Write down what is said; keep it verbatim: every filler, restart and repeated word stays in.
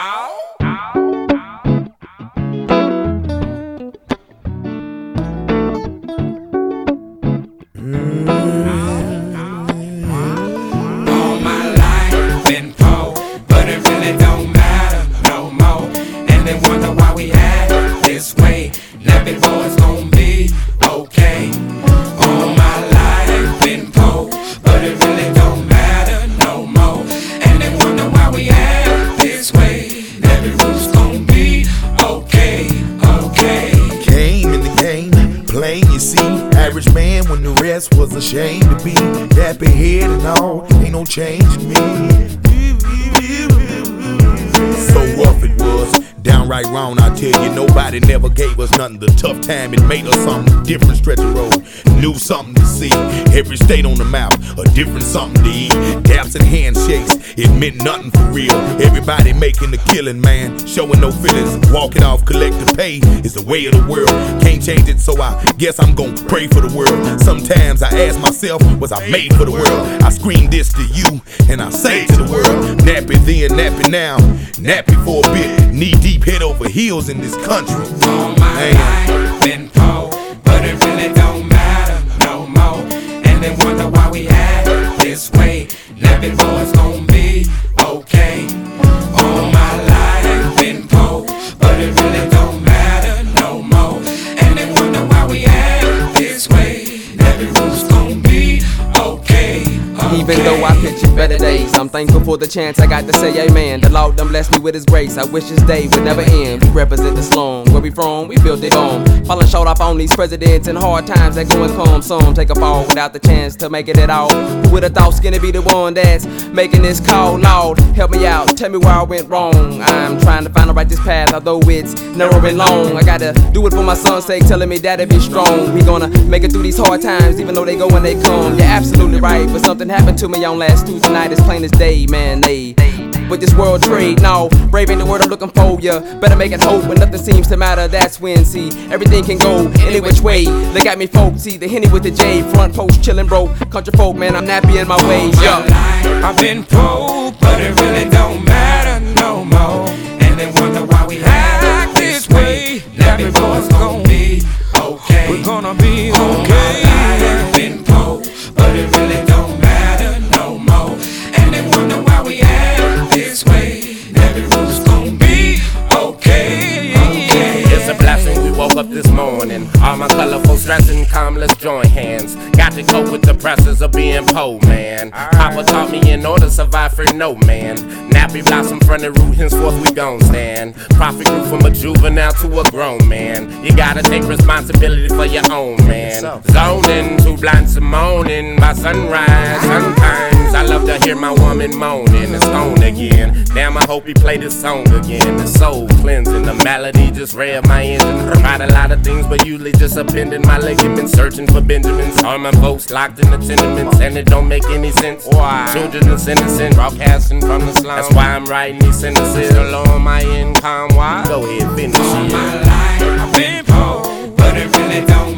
Was ashamed to be dapper head and all, ain't no change in me. So rough it was, downright wrong, I tell you. Nobody never gave us nothing. The tough time, it made us something different. Stretch the road, knew something to see. Every state on the map, a different something to eat. Daps and handshakes, it meant nothing for real. Everybody making the killing, man, showing no feelings. Walking off collective pay is the way of the world. Can't change it, so I guess I'm gonna pray for the world. Sometimes I ask myself, was I made for the world? I scream this to you, and I say to the world, nappy then, nappy now, nappy for a bit. Knee deep, head over heels in this country. All my life been poor, but it really don't matter no more. And they wonder why we act this way. Nappy boys gon' be okay. All my life been poor, but it really don't matter no more. And they wonder why we act this way. Nappy boys gon' be okay. Even though I picture better days, I'm thankful for the chance I got to say amen. The Lord done blessed me with his grace. I wish this day would never end. We represent the slum. Where we from, we built it home. Falling short off on these presidents and hard times that go and come. Some take a fall without the chance to make it at all. Who would've thought Skinny be the one that's making this call? Lord, help me out, tell me where I went wrong. I'm trying to find the righteous path, although it's narrow and long. I gotta do it for my son's sake, telling me dad'll be strong. We gonna make it through these hard times, even though they go and they come. You're absolutely right, but something happened to me on last Tuesday night. It's plain as day, man, they with this world trade, no, brave ain't the word I'm looking for, ya. Better make it hope when nothing seems to matter. That's when, see, everything can go any which way. They got me folksy, the Henny with the J, front post chillin' broke, country folk, man, I'm nappy in my ways, yo. I've been poor, but it really don't matter no more. And they wonder why we act this way. Nappy boys gon' be okay. We're gonna be okay. I've been poor, but it really don't matter no more. And they wonder why we act this way. Nappy boys gon' be okay. Okay. It's a blessing we woke up this morning. All my colorful stressing, calm, let's join hands. Got to cope with the pressures of being poor, man. Papa taught me in order to survive for no man. Nappy blossom from the root, henceforth we gon' stand. Prophet grew from a juvenile to a grown man. You gotta take responsibility for your own, man. Zoning, too blind to moaning by sunrise. Sometimes I love to hear my woman moaning. It's on again. Damn, I hope he play this song again. The soul cleansing, the melody just rev my engine. Tried a lot of things, but usually just appending my ligament. Searching for Benjamins. All my folks locked in the tenements, and it don't make any sense. Why? Children is innocent, broadcasting from the slum. That's why I'm writing these sentences along my income. Why? Go ahead, finish it. All my life I've been poor, but it really don't